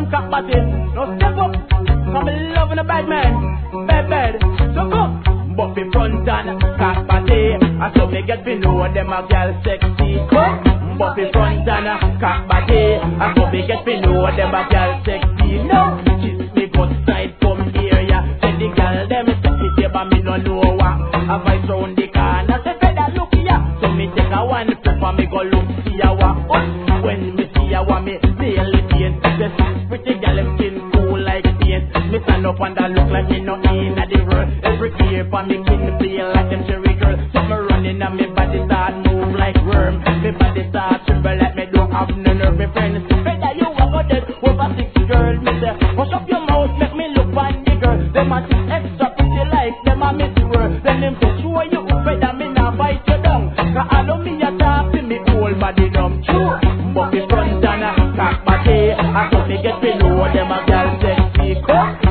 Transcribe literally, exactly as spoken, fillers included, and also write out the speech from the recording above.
cock body. No step up, come in love with a bad man, bad bad. So come, but the front and cock body. I saw me get to know them a girl sexy. Come, but the front and cock body. I saw me get to know them a girl sexy. No, kiss me good side, come here, yeah. Say the girl them sexy, but me no know what. I vice round the corner, say better look here. So me take a one step and me go look see a what. When me see a what, me feel it pain. This pretty girl them skin cool like paint. Me stand up and I look like me no in a the world. Every year for me kin feel like them cherry girl. So me running and me body start move like worm. Me body start tremble like me don't have no nerve. Me friends say better you a go dead over six girl. Me say push up your mouth, make me look on the girl. Them a think extra pretty like them a miss world. Then them say show you better me now bite you down. Cause I know me a talk to me whole body numb. True, but me front and a cock body. I saw me get to know them a girl